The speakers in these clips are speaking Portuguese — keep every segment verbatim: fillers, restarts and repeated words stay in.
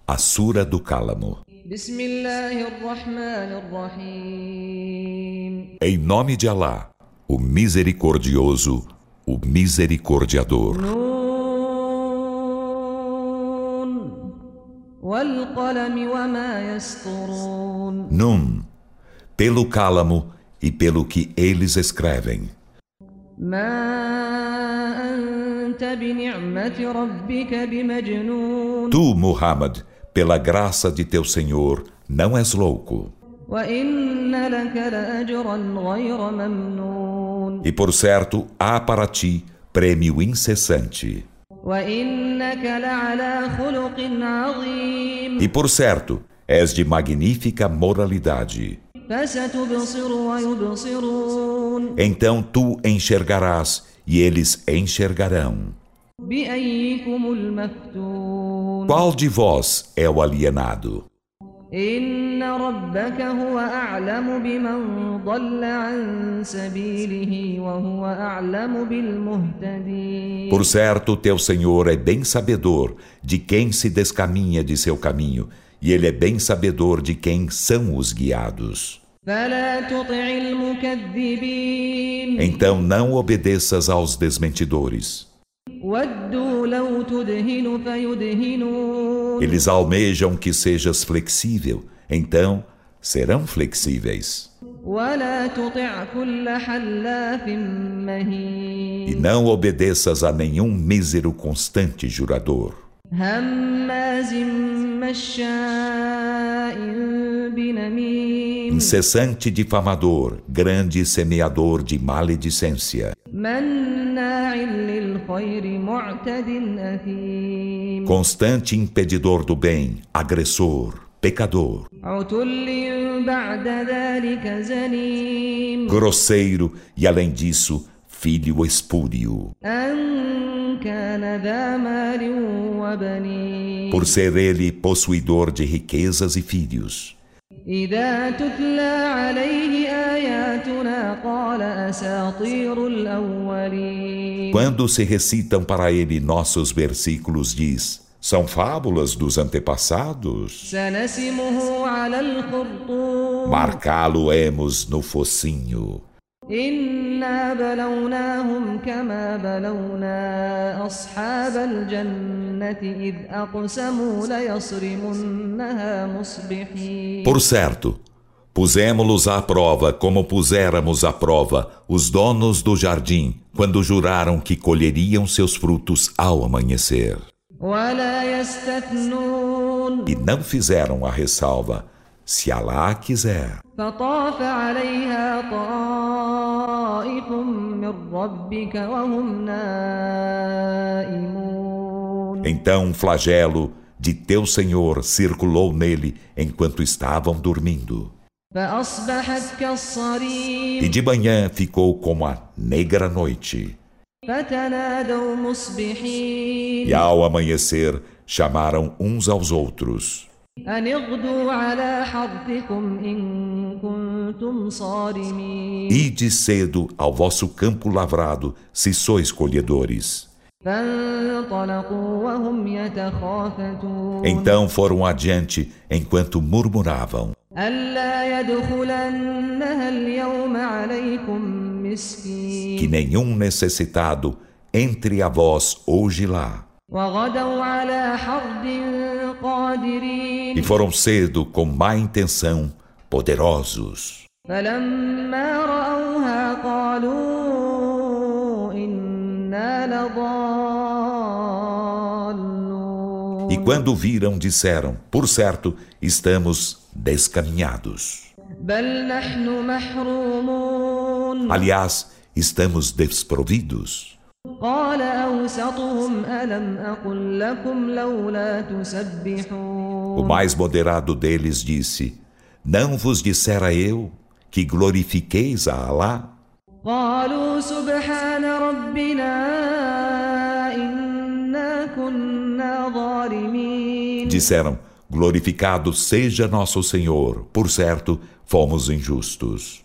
A Sura do Cálamo. Em nome de Alá, o Misericordioso, o Misericordiador. Nun, pelo cálamo e pelo que eles escrevem. Tu, Muhammad, pela graça de teu Senhor, não és louco. E por certo, há para ti prêmio incessante. E por certo, és de magnífica moralidade. Então tu enxergarás e eles enxergarão. Qual de vós é o alienado? Por certo, teu Senhor é bem sabedor de quem se descaminha de seu caminho, e Ele é bem sabedor de quem são os guiados. Então não obedeças aos desmentidores. Eles almejam que sejas flexível, então serão flexíveis. E não obedeças a nenhum mísero constante jurador. Incessante difamador, grande semeador de maledicência. Constante impedidor do bem, agressor, pecador. Grosseiro e, além disso, filho espúrio. Por ser ele possuidor de riquezas e filhos. Quando se recitam para ele nossos versículos, diz: são fábulas dos antepassados. Marcá-lo-emos no focinho. Por certo, pusemos-los à prova como puséramos à prova os donos do jardim quando juraram que colheriam seus frutos ao amanhecer. E não fizeram a ressalva, se Alá quiser. Então um flagelo de teu Senhor circulou nele enquanto estavam dormindo. E de manhã ficou como a negra noite. E ao amanhecer chamaram uns aos outros. Ide cedo ao vosso campo lavrado, se sois colhedores. Então foram adiante enquanto murmuravam: que nenhum necessitado entre a vós hoje lá. E foram cedo com má intenção, poderosos. E quando viram, disseram: por certo, estamos descaminhados. Aliás, estamos desprovidos. O mais moderado deles disse: não vos dissera eu que glorifiqueis a Alá? Disseram: glorificado seja nosso Senhor, por certo, fomos injustos.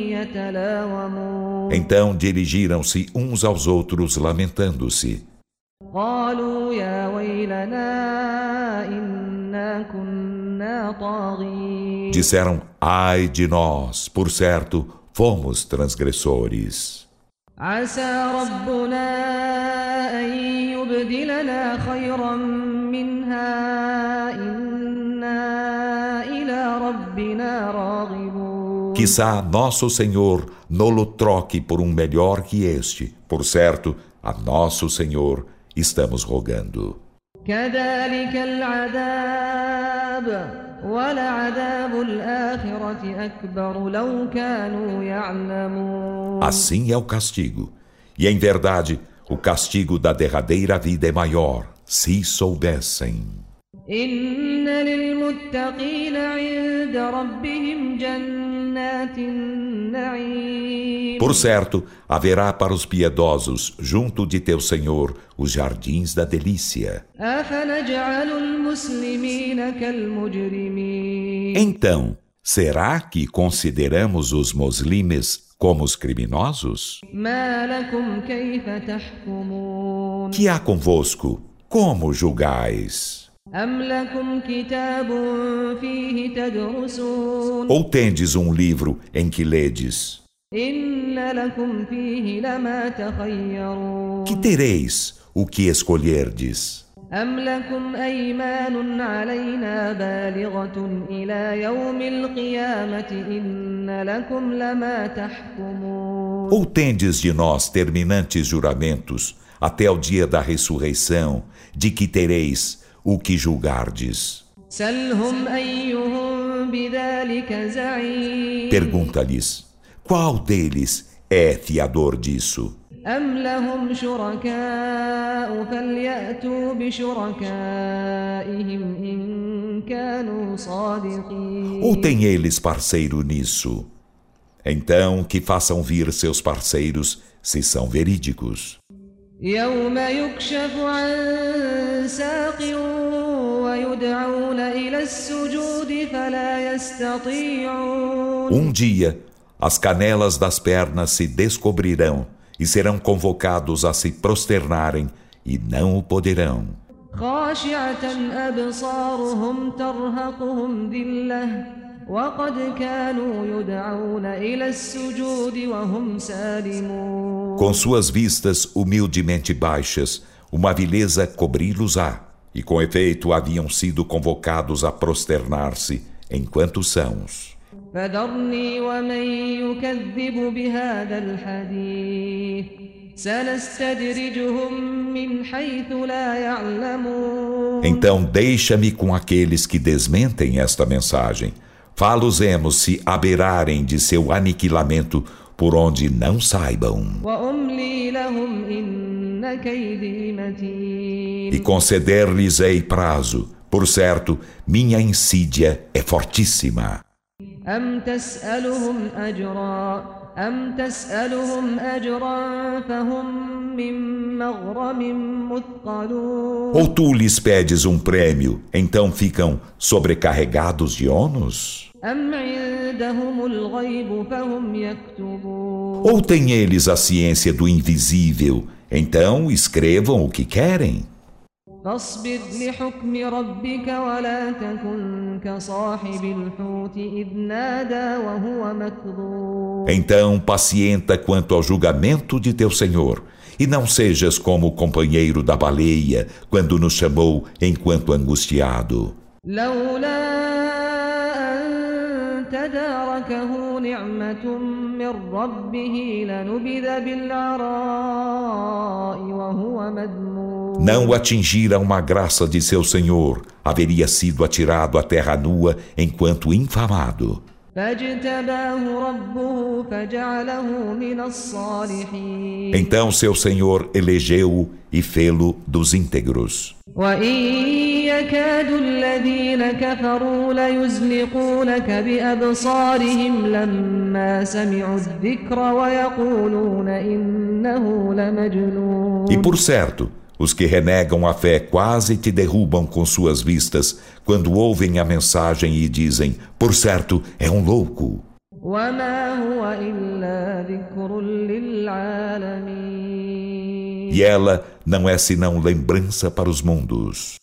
Então dirigiram-se uns aos outros lamentando-se. قالوا يا ويلنا إنا كنا طاغين. Disseram, ai de nós, por certo, fomos transgressores. عسى ربنا أن يبدلنا خيرا منها إنا إلى ربنا راغبون. Quizá nosso Senhor nolo troque por um melhor que este. Por certo, a nosso Senhor estamos rogando. كذلك العذاب ولعذاب الآخرة أكبر لو كانوا يعلمون. Assim é o castigo. E em verdade, o castigo da derradeira vida é maior, se soubessem. إن للمتقين عند ربهم جنات النعيم. Por certo, haverá para os piedosos, junto de teu Senhor, os jardins da delícia. أفنجعل المسلمين كالمجرمين. Então, será que consideramos os muslimes como os criminosos? ما لكم كيف تحكمون. Que há convosco? Como julgais? أم لكم كتاب فيه تدرسون. Ou tendes um livro em que ledes? إن لكم فيه لما تخيرون. Que tereis o que escolherdes? أم لكم أيمان علينا بالغة إلى يوم القيامة إن لكم لما تحكمون. Ou tendes de nós terminantes juramentos até o dia da ressurreição, de que tereis o que julgardes? سلهم أيهم بذلك زعيم. Pergunta-lhes, qual deles é fiador disso? أم لهم شركاء فليأتوا بشركائهم إن كانوا صادقين. Ou tem eles parceiro nisso? Então que façam vir seus parceiros, se são verídicos. يوم يكشف عن ساق ويدعون إلى السجود فلا يستطيعون. Um dia, as canelas das pernas se descobrirão e serão convocados a se prosternarem e não o poderão. خاشعة أبصارهم ترهقهم ذلة وقد كانوا يدعون إلى السجود وهم سالمون. Com suas vistas humildemente baixas, uma vileza cobri-los-á, e com efeito haviam sido convocados a prosternar-se enquanto sãos. فذرني ومن يكذب بهذا الحديث سنستدرجهم من حيث لا يعلمون. Então deixa-me com aqueles que desmentem esta mensagem. Fá-los-emos se aberarem de seu aniquilamento por onde não saibam. وأملي لهم إن كيدي متين. E conceder-lhes-ei prazo. Por certo, minha insídia é fortíssima. أم تسألهم أجرا أم تسألهم أجرا فهم من مغرم مثقلون. Ou tu lhes pedes um prêmio, então ficam sobrecarregados de ônus? أم عندهم الغيب فهم يكتبون. Ou têm eles a ciência do invisível, então escrevam o que querem? فاصبر لحكم ربك ولا تكن كصاحب الحوت إذ نادى وهو مكظوم. Então pacienta quanto ao julgamento de teu Senhor, e não sejas como o companheiro da baleia, quando nos chamou enquanto angustiado. لولا أن تداركه نعمة من ربه لنبذ بالعراء وهو مذموم. Não atingira uma graça de seu Senhor, haveria sido atirado à terra nua enquanto infamado. Então seu Senhor elegeu-o e fê-lo dos íntegros. E por certo, os que renegam a fé quase te derrubam com suas vistas quando ouvem a mensagem e dizem, por certo, é um louco. E ela não é senão lembrança para os mundos.